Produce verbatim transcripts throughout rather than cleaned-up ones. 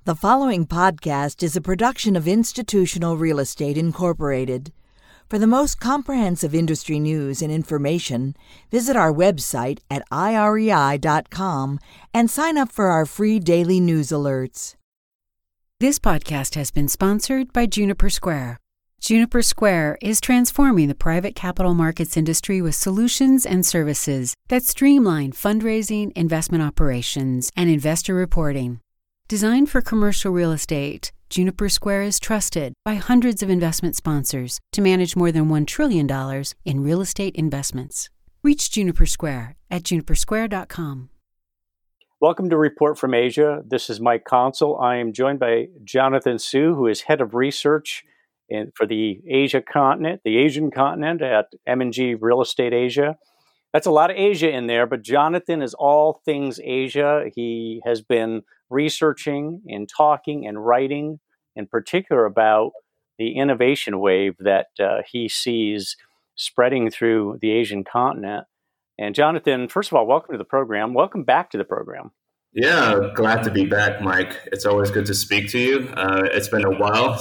The following podcast is a production of Institutional Real Estate Incorporated. For the most comprehensive industry news and information, visit our website at I R E I dot com and sign up for our free daily news alerts. This podcast has been sponsored by Juniper Square. Juniper Square is transforming the private capital markets industry with solutions and services that streamline fundraising, investment operations, and investor reporting. Designed for commercial real estate, Juniper Square is trusted by hundreds of investment sponsors to manage more than one trillion dollars in real estate investments. Reach Juniper Square at juniper square dot com. Welcome to Report from Asia. This is Mike Consul. I am joined by Jonathan Su, who is head of research in, for the Asia continent, the Asian continent at M and G Real Estate Asia. That's a lot of Asia in there, but Jonathan is all things Asia. He has been researching and talking and writing in particular about the innovation wave that uh, he sees spreading through the Asian continent. And Jonathan, first of all, welcome to the program. Welcome back to the program. Yeah, glad to be back, Mike. It's always good to speak to you. Uh, it's been a while,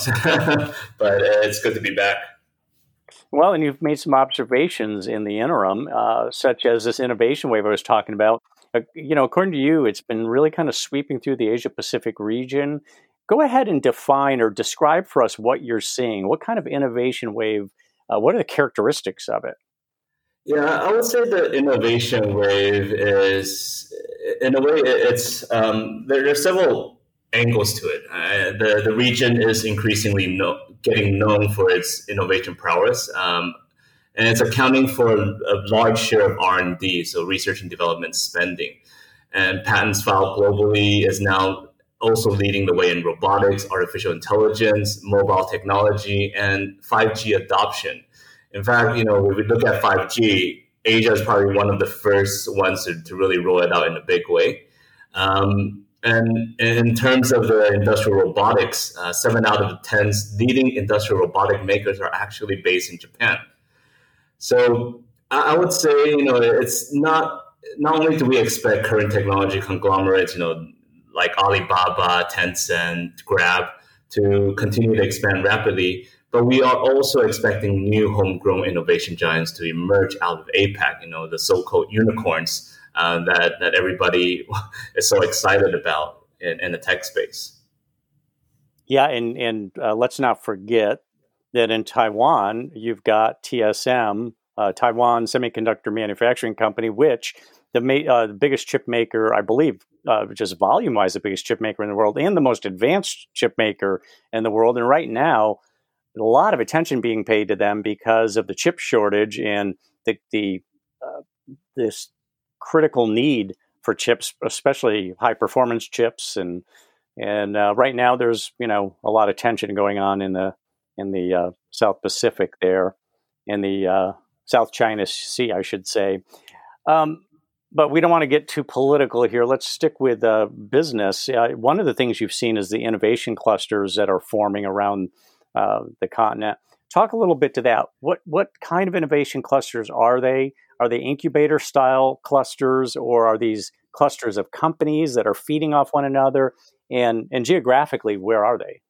but it's good to be back. Well, and you've made some observations in the interim, uh, such as this innovation wave I was talking about. Uh, you know, according to you, it's been really kind of sweeping through the Asia-Pacific region. Go ahead and define or describe for us what you're seeing. What kind of innovation wave, uh, what are the characteristics of it? Yeah, I would say the innovation wave is, in a way, it's um, there, there's several angles to it. Uh, the, the region is increasingly no, getting known for its innovation prowess. Um, And it's accounting for a large share of R and D, so research and development spending. And patents filed globally is now also leading the way in robotics, artificial intelligence, mobile technology, and five G adoption. In fact, you know, when we look at five G, Asia is probably one of the first ones to, to really roll it out in a big way. Um, and in terms of the industrial robotics, uh, seven out of the ten leading industrial robotic makers are actually based in Japan. So I would say, you know, it's not, not only do we expect current technology conglomerates, you know, like Alibaba, Tencent, Grab to continue to expand rapidly, but we are also expecting new homegrown innovation giants to emerge out of APAC, you know, the so-called unicorns uh, that, that everybody is so excited about in, in the tech space. Yeah, and, and uh, let's not forget that in Taiwan, you've got T S M, uh, Taiwan Semiconductor Manufacturing Company, which the, ma- uh, the biggest chip maker, I believe, uh, just volume-wise, the biggest chip maker in the world and the most advanced chip maker in the world. And right now, a lot of attention being paid to them because of the chip shortage and the, the uh, this critical need for chips, especially high-performance chips. And and uh, right now, there's you know a lot of tension going on in the in the uh, South Pacific there, in the uh, South China Sea, I should say. Um, but we don't want to get too political here. Let's stick with uh, business. Uh, one of the things you've seen is the innovation clusters that are forming around uh, the continent. Talk a little bit to that. What what kind of innovation clusters are they? Are they incubator-style clusters, or are these clusters of companies that are feeding off one another? And, and geographically, where are they?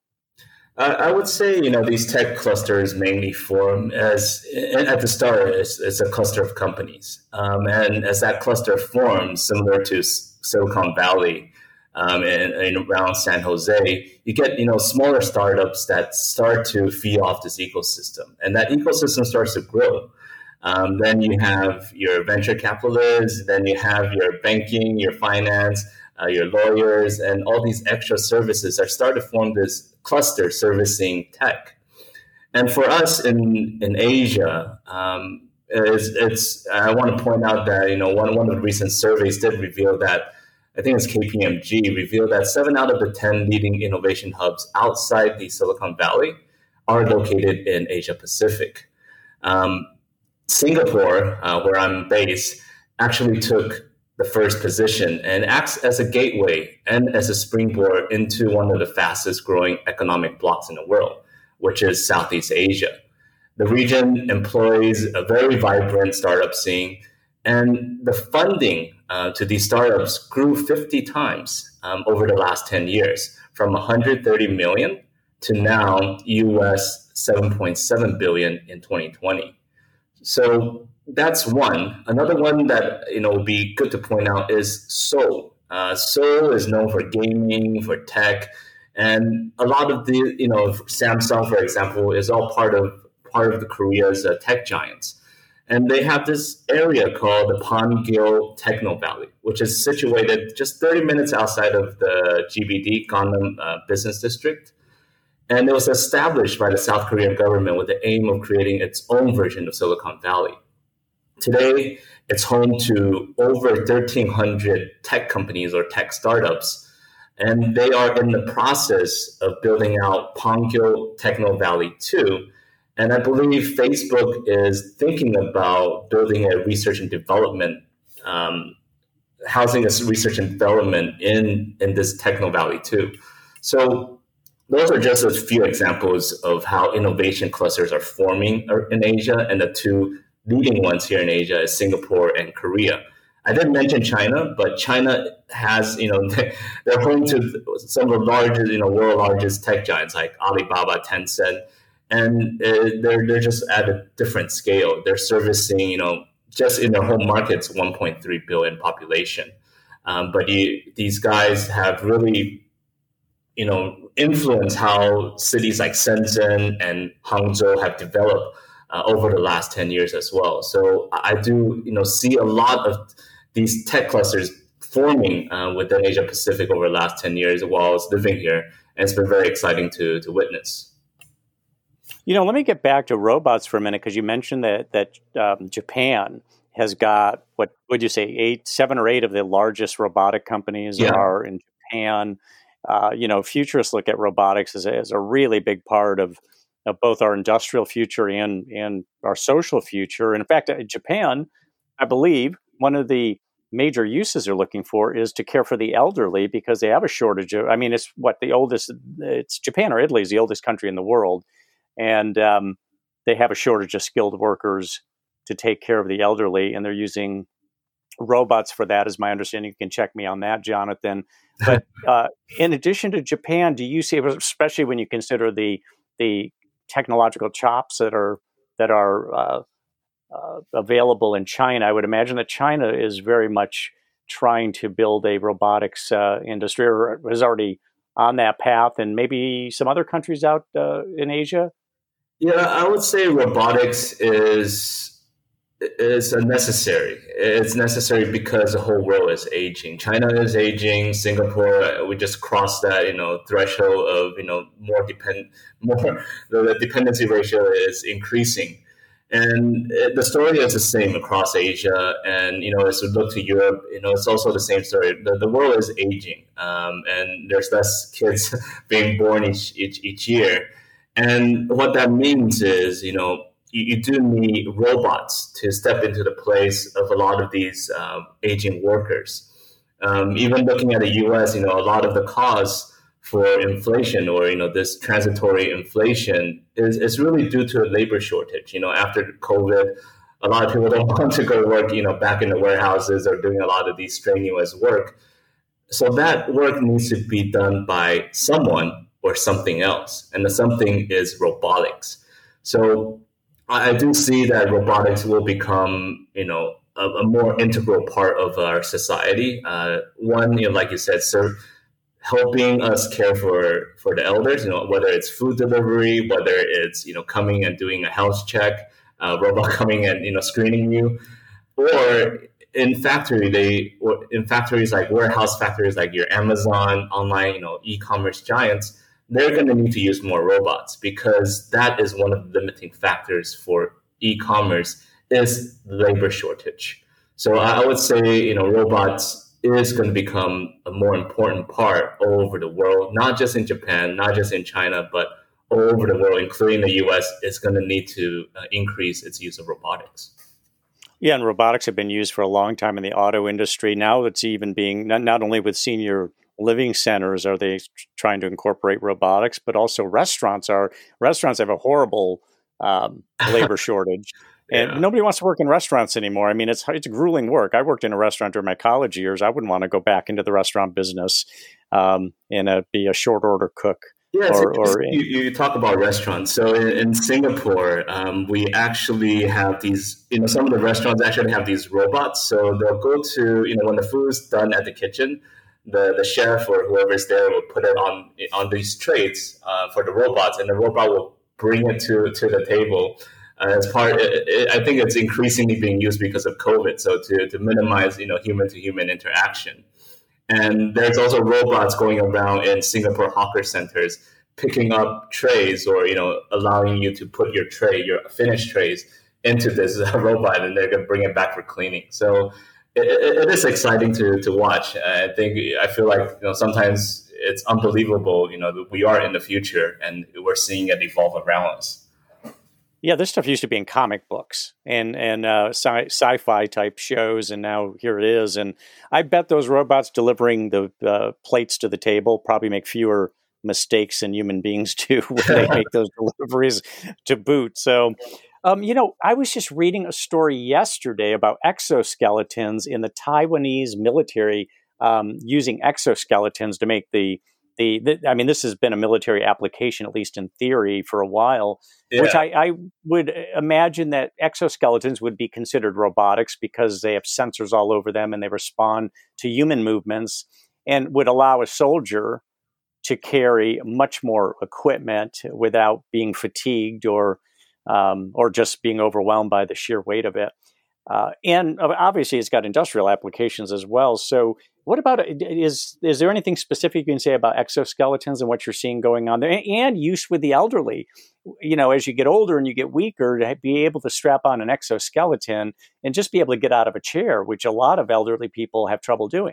I would say, you know, these tech clusters mainly form as, at the start, it's, it's a cluster of companies. Um, and as that cluster forms, similar to Silicon Valley um, and, and around San Jose, you get, you know, smaller startups that start to feed off this ecosystem. And that ecosystem starts to grow. Um, then you have your venture capitalists, then you have your banking, your finance, uh, your lawyers, and all these extra services that start to form this cluster servicing tech. And for us in, in Asia, um, it's, it's, I want to point out that, you know, one, one of the recent surveys did reveal that, I think it's K P M G, revealed that seven out of the ten leading innovation hubs outside the Silicon Valley are located in Asia Pacific. Um, Singapore, uh, where I'm based, actually took the first position and acts as a gateway and as a springboard into one of the fastest growing economic blocks in the world, which is Southeast Asia. The region employs a very vibrant startup scene, and the funding uh, to these startups grew fifty times um, over the last ten years, from one hundred thirty million to now U S seven point seven billion in twenty twenty. So that's one. Another one that, you know, would be good to point out is Seoul. Uh, Seoul is known for gaming, for tech, and a lot of the, you know, Samsung, for example, is all part of part of the Korea's uh, tech giants. And they have this area called the Pangil Techno Valley, which is situated just thirty minutes outside of the G B D, Gangnam uh, Business District. And it was established by the South Korean government with the aim of creating its own version of Silicon Valley. Today, it's home to over thirteen hundred tech companies or tech startups, and they are in the process of building out Pangil Techno Valley two. And I believe Facebook is thinking about building a research and development, um, housing a research and development in, in this Techno Valley too. So those are just a few examples of how innovation clusters are forming in Asia, and the two leading ones here in Asia is Singapore and Korea. I didn't mention China, but China has, you know, they're home to some of the largest, you know, world largest tech giants like Alibaba, Tencent. And uh, they're they're just at a different scale. They're servicing, you know, just in their home markets, one point three billion population. Um, but you, these guys have really, you know, influenced how cities like Shenzhen and Hangzhou have developed uh, over the last ten years as well. So I do, you know, see a lot of these tech clusters forming uh, within Asia Pacific over the last ten years while I was living here, and it's been very exciting to to witness. You know, let me get back to robots for a minute, because you mentioned that that um, Japan has got, what would you say, eight, seven or eight of the largest robotic companies Yeah. are in Japan. Uh, you know, futurists look at robotics as a, as a really big part of, of both our industrial future and and our social future. And in fact, in Japan, I believe one of the major uses they're looking for is to care for the elderly, because they have a shortage of, I mean, it's what the oldest, it's Japan or Italy is the oldest country in the world. And um, they have a shortage of skilled workers to take care of the elderly, and they're using robots for that, is my understanding. You can check me on that, Jonathan. But uh, in addition to Japan, do you see, especially when you consider the the technological chops that are that are uh, uh, available in China, I would imagine that China is very much trying to build a robotics uh, industry, or is already on that path, and maybe some other countries out uh, in Asia? Yeah, I would say robotics is is a necessary. It's necessary because the whole world is aging. China is aging. Singapore, we just crossed that, you know, threshold of, you know, more depend more the dependency ratio is increasing. And the story is the same across Asia. And, you know, as we look to Europe, you know, it's also the same story. The, the world is aging, um, and there's less kids being born each, each each year. And what that means is, you know, you, you do need robots to step into the place of a lot of these um, aging workers. Um, even looking at the U S, you know, a lot of the cause for inflation, or, you know, this transitory inflation is, is really due to a labor shortage. You know, after COVID, a lot of people don't want to go work, you know, back in the warehouses or doing a lot of these strenuous work. So that work needs to be done by someone or something else. And the something is robotics. So I do see that robotics will become, you know, a, a more integral part of our society. Uh, one, you know, like you said, serve, helping us care for, for the elders, you know, whether it's food delivery, whether it's, you know, coming and doing a health check, uh, robot coming and, you know, screening you, or in factory, they, or in factories like warehouse factories, like your Amazon, online, you know, e-commerce giants, they're going to need to use more robots, because that is one of the limiting factors for e-commerce is labor shortage. So I would say, you know, robots is going to become a more important part all over the world, not just in Japan, not just in China, but all over the world, including the U S, is going to need to uh, increase its use of robotics. Yeah, and robotics have been used for a long time in the auto industry. Now it's even being, not, not only with senior living centers are they trying to incorporate robotics, but also restaurants are, restaurants have a horrible um, labor shortage. And yeah. Nobody wants to work in restaurants anymore. I mean, it's it's grueling work. I worked in a restaurant during my college years. I wouldn't want to go back into the restaurant business. um, and uh, be a short order cook. Yeah, or, or you, you talk about restaurants. So in, in Singapore, um, we actually have these, you know, some of the restaurants actually have these robots. So they'll go to, you know, when the food is done at the kitchen, the, the chef or whoever's there will put it on on these trays uh, for the robots, and the robot will bring it to, to the table. Uh, as part, it, it, I think it's increasingly being used because of COVID. So to, to minimize, you know, human to human interaction. And there's also robots going around in Singapore hawker centers, picking up trays or, you know, allowing you to put your tray, your finished trays into this uh, robot, and they're going to bring it back for cleaning. So it, it, it is exciting to, to watch. I think, I feel like, you know, sometimes it's unbelievable, you know, that we are in the future and we're seeing it evolve around us. Yeah, this stuff used to be in comic books and and uh, sci- sci-fi type shows, and now here it is. And I bet those robots delivering the uh, plates to the table probably make fewer mistakes than human beings do when they make those deliveries to boot. So, um, you know, I was just reading a story yesterday about exoskeletons in the Taiwanese military um, using exoskeletons to make the The, the, I mean, this has been a military application, at least in theory, for a while, yeah. which I, I would imagine that exoskeletons would be considered robotics because they have sensors all over them and they respond to human movements, and would allow a soldier to carry much more equipment without being fatigued or um, or just being overwhelmed by the sheer weight of it. Uh, and obviously, it's got industrial applications as well. So, what about is is there anything specific you can say about exoskeletons and what you're seeing going on there, and use with the elderly? You know, as you get older and you get weaker, to be able to strap on an exoskeleton and just be able to get out of a chair, which a lot of elderly people have trouble doing.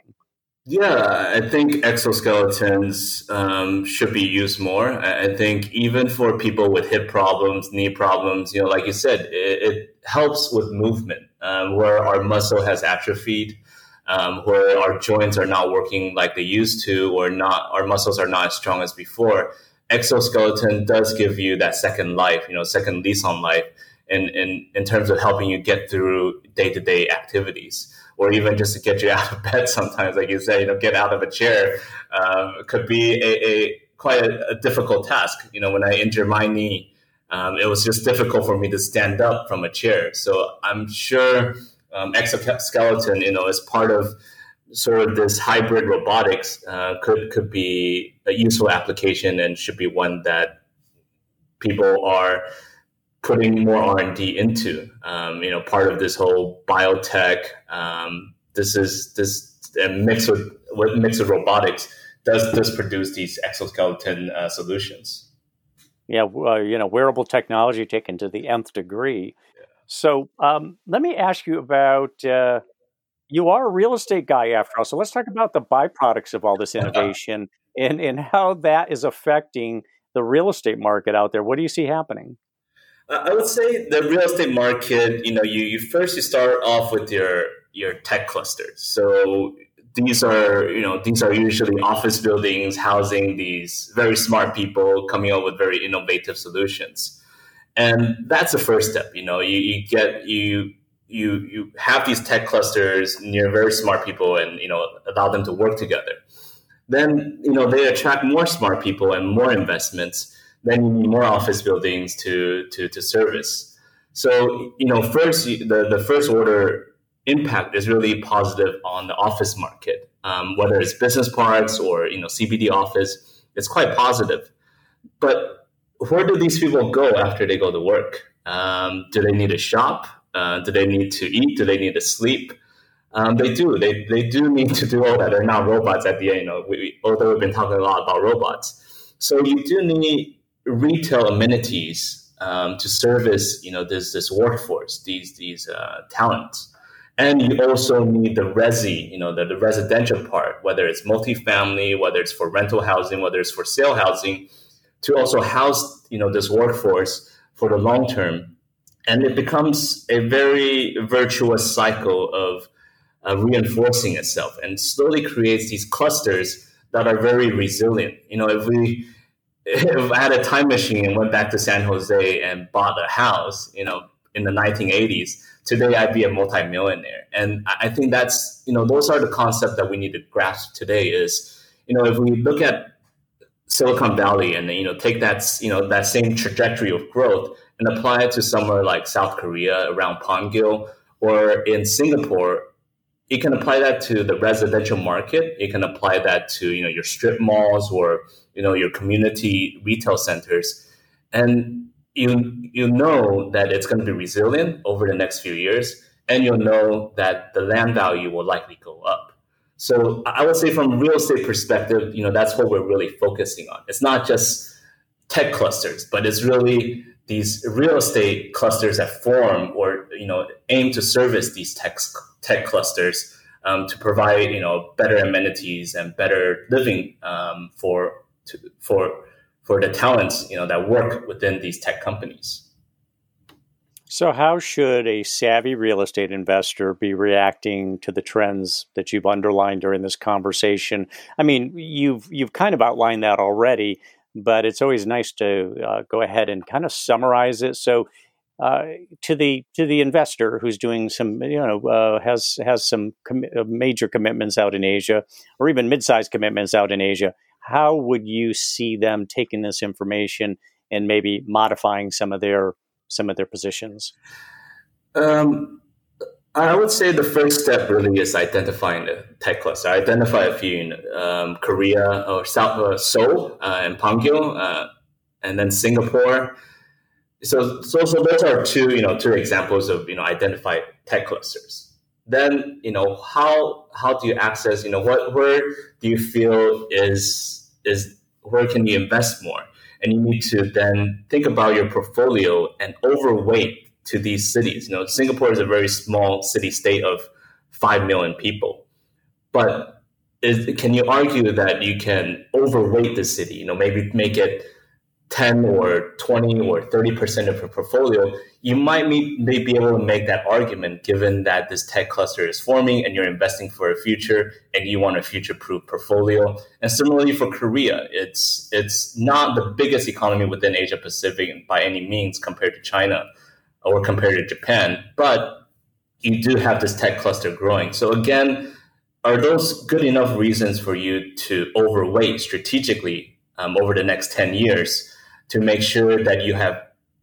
Yeah, I think exoskeletons um, should be used more. I think even for people with hip problems, knee problems, you know, like you said, it, it helps with movement um, where our muscle has atrophied, um, where our joints are not working like they used to, or not, our muscles are not as strong as before. Exoskeleton does give you that second life, you know, second lease on life in, in, in terms of helping you get through day-to-day activities. Or even just to get you out of bed sometimes, like you say, you know, get out of a chair um, could be a, a quite a, a difficult task. You know, when I injured my knee, um, it was just difficult for me to stand up from a chair. So I'm sure um, exoskeleton, you know, as part of sort of this hybrid robotics uh, could could be a useful application and should be one that people are putting more R and D into, um, you know, part of this whole biotech. Um, this is this uh, mix with, with mix of robotics does does produce these exoskeleton uh, solutions. Yeah, uh, you know, wearable technology taken to the nth degree. Yeah. So um, let me ask you about. Uh, you are a real estate guy after all, so let's talk about the byproducts of all this innovation and and how that is affecting the real estate market out there. What do you see happening? I would say the real estate market, you know, you, you first you start off with your your tech clusters. So these are, you know, these are usually office buildings housing these very smart people coming up with very innovative solutions. And that's the first step. You know, you, you get you you you have these tech clusters near very smart people and, you know, allow them to work together. Then, you know, they attract more smart people and more investments. Then you need more office buildings to, to, to service. So, you know, first, the, the first order impact is really positive on the office market, um, whether it's business parks or, you know, C B D office, it's quite positive. But where do these people go after they go to work? Um, do they need to shop? Uh, do they need to eat? Do they need to sleep? Um, they do. They they do need to do all that. They're not robots at the end. You know, we, although we've been talking a lot about robots. So you do need retail amenities um, to service, you know, this this workforce, these these uh, talents, and you also need the resi, you know, the, the residential part, whether it's multifamily, whether it's for rental housing, whether it's for sale housing, to also house, you know, this workforce for the long term, and it becomes a very virtuous cycle of uh, reinforcing itself, and slowly creates these clusters that are very resilient. You know, if we If I had a time machine and went back to San Jose and bought a house, you know, in the nineteen eighties, today I'd be a multimillionaire. And I think that's, you know, those are the concepts that we need to grasp today is, you know, if we look at Silicon Valley and, you know, take that, you know, that same trajectory of growth and apply it to somewhere like South Korea around Pangil, or in Singapore, you can apply that to the residential market. You can apply that to, you know, your strip malls or, you know, your community retail centers. And you you know that it's going to be resilient over the next few years, and you'll know that the land value will likely go up. So I would say from a real estate perspective, you know, that's what we're really focusing on. It's not just tech clusters, but it's really these real estate clusters that form or, you know, aim to service these tech tech clusters um, to provide, you know, better amenities and better living um, for to, for for the talents, you know, that work within these tech companies. So how should a savvy real estate investor be reacting to the trends that you've underlined during this conversation? I mean, you've you've kind of outlined that already, but it's always nice to uh, go ahead and kind of summarize it. So uh, to the to the investor who's doing some, you know, uh, has has some com- major commitments out in Asia, or even mid-sized commitments out in Asia, how would you see them taking this information and maybe modifying some of their some of their positions? Um, I would say the first step really is identifying the tech cluster. I identify a few in um, Korea or South uh, Seoul uh, and Pangil, uh, and then Singapore. So, so, so those are two, you know, two examples of, you know, identified tech clusters. Then, you know, how how do you access, you know, what where do you feel is is where can you invest more? And you need to then think about your portfolio and overweight to these cities. You know, Singapore is a very small city state of five million people. But is, can you argue that you can overweight the city? You know, maybe make it ten or twenty or thirty percent of your portfolio? You might be, may be able to make that argument given that this tech cluster is forming and you're investing for a future and you want a future-proof portfolio. And similarly for Korea, it's it's not the biggest economy within Asia Pacific by any means compared to China or compared to Japan, but you do have this tech cluster growing. So again, are those good enough reasons for you to overweight strategically um, over the next ten years to make sure that you have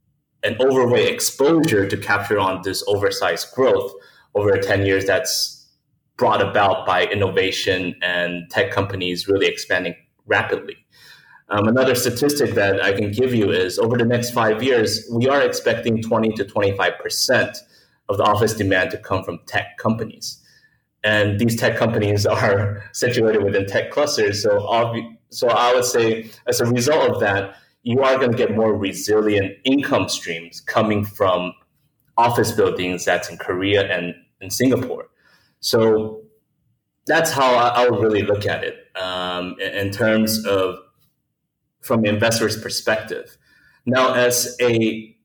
an overweight exposure to capture on this oversized growth over ten years that's brought about by innovation and tech companies really expanding rapidly? Um, another statistic that I can give you is over the next five years, we are expecting twenty to twenty-five percent of the office demand to come from tech companies. And these tech companies are situated within tech clusters. So, obvi- so I would say as a result of that, you are going to get more resilient income streams coming from office buildings that's in Korea and in Singapore. So that's how I, I would really look at it um, in, in terms of from the investor's perspective. Now, as a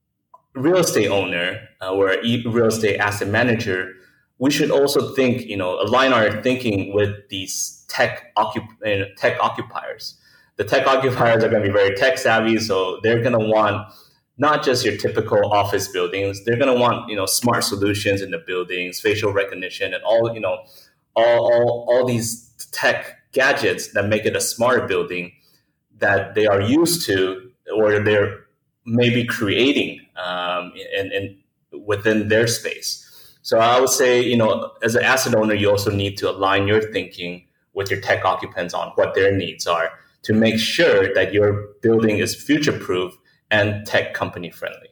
real estate owner uh, or a real estate asset manager, we should also think, you know, align our thinking with these tech occup- tech occupiers. The tech occupiers are going to be very tech savvy, so they're going to want not just your typical office buildings. They're going to want, you know, smart solutions in the buildings, facial recognition, and all, you know, all all, all these tech gadgets that make it a smarter building that they are used to or they're maybe creating um, in, in within their space. So I would say, you know, as an asset owner, you also need to align your thinking with your tech occupants on what their needs are, to make sure that your building is future-proof and tech company friendly.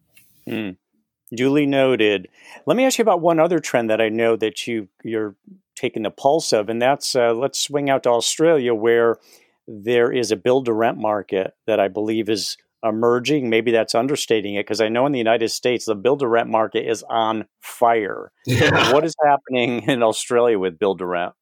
Mm. Duly noted. Let me ask you about one other trend that I know that you, you're taking the pulse of, and that's uh, let's swing out to Australia, where there is a build-to-rent market that I believe is emerging. Maybe that's understating it, because I know in the United States, the build-to-rent market is on fire. Yeah. What is happening in Australia with build-to-rent?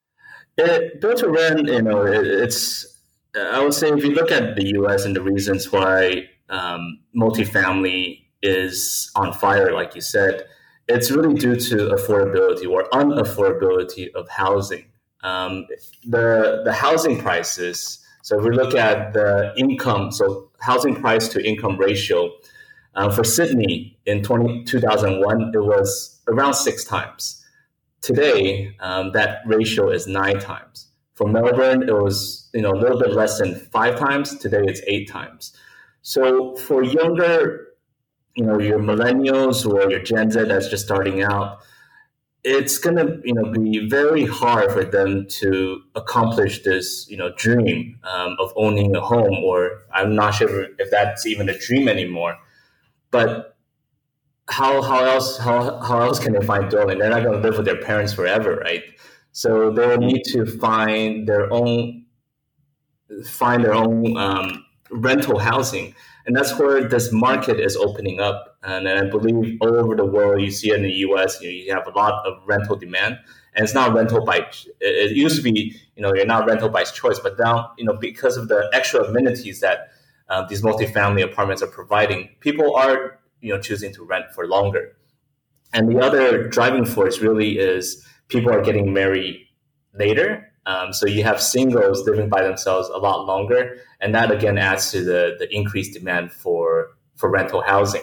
It, build-to-rent, you know, it, it's I would say if you look at the U S and the reasons why um, multifamily is on fire, like you said, it's really due to affordability or unaffordability of housing. Um, the the housing prices, so if we look at the income, so housing price to income ratio, uh, for Sydney in two thousand one, it was around six times. Today, um, that ratio is nine times. For Melbourne, it was, you know, a little bit less than five times. Today, it's eight times. So for younger, you know, your millennials or your Gen Z that's just starting out, it's going to, you know, be very hard for them to accomplish this, you know, dream um, of owning a home, or I'm not sure if that's even a dream anymore. But how how else how how else can they find dwelling? They're not going to live with their parents forever, right? So they'll need to find their own find their own um, rental housing, and that's where this market is opening up. And I believe all over the world, you see it in the U S, you know, you have a lot of rental demand, and it's not rental by. It used to be, you know, you're not rental by choice, but now, you know, because of the extra amenities that uh, these multifamily apartments are providing, people are, you know, choosing to rent for longer. And the other driving force really is people are getting married later. Um, so you have singles living by themselves a lot longer, and that again adds to the the increased demand for for rental housing.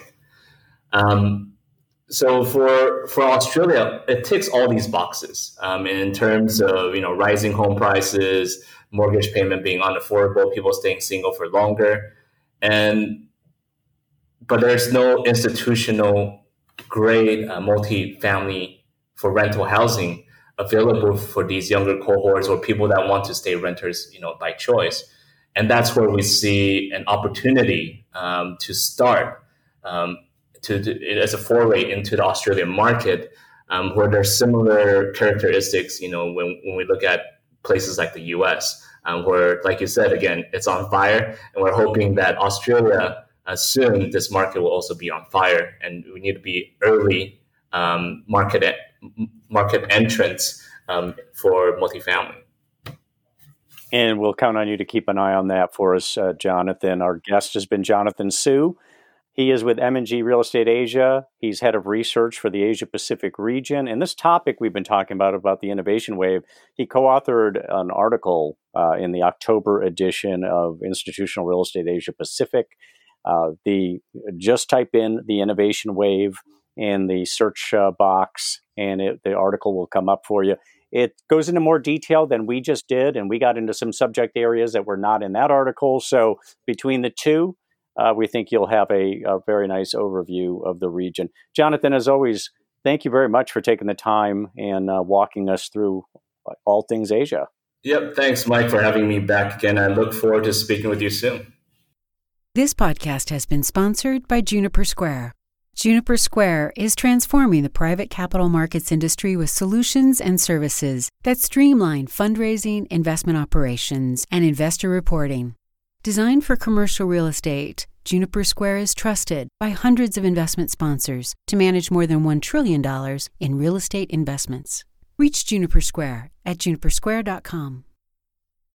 Um, so for for Australia, it ticks all these boxes um, in terms of, you know, rising home prices, mortgage payment being unaffordable, people staying single for longer, and but there's no institutional grade uh, multi-family for rental housing available for these younger cohorts or people that want to stay renters, you know, by choice. And that's where we see an opportunity um, to start um, to, to as a foray into the Australian market, um, where there's similar characteristics, you know, when, when we look at places like the U S, um, where, like you said, again, it's on fire, and we're hoping that Australia, uh, soon, this market will also be on fire, and we need to be early um, market market entrance um, for multifamily. And we'll count on you to keep an eye on that for us, uh, Jonathan. Our guest has been Jonathan Su. He is with M and G Real Estate Asia. He's head of research for the Asia Pacific region. And this topic we've been talking about, about the innovation wave, he co-authored an article uh, in the October edition of Institutional Real Estate Asia Pacific. Uh, the just type in the innovation wave in the search uh, box, and it, the article will come up for you. It goes into more detail than we just did, and we got into some subject areas that were not in that article. So between the two, uh, we think you'll have a, a very nice overview of the region. Jonathan, as always, thank you very much for taking the time and uh, walking us through all things Asia. Yep. Thanks, Mike, for having me back again. I look forward to speaking with you soon. This podcast has been sponsored by Juniper Square. Juniper Square is transforming the private capital markets industry with solutions and services that streamline fundraising, investment operations, and investor reporting. Designed for commercial real estate, Juniper Square is trusted by hundreds of investment sponsors to manage more than one trillion dollars in real estate investments. Reach Juniper Square at juniper square dot com.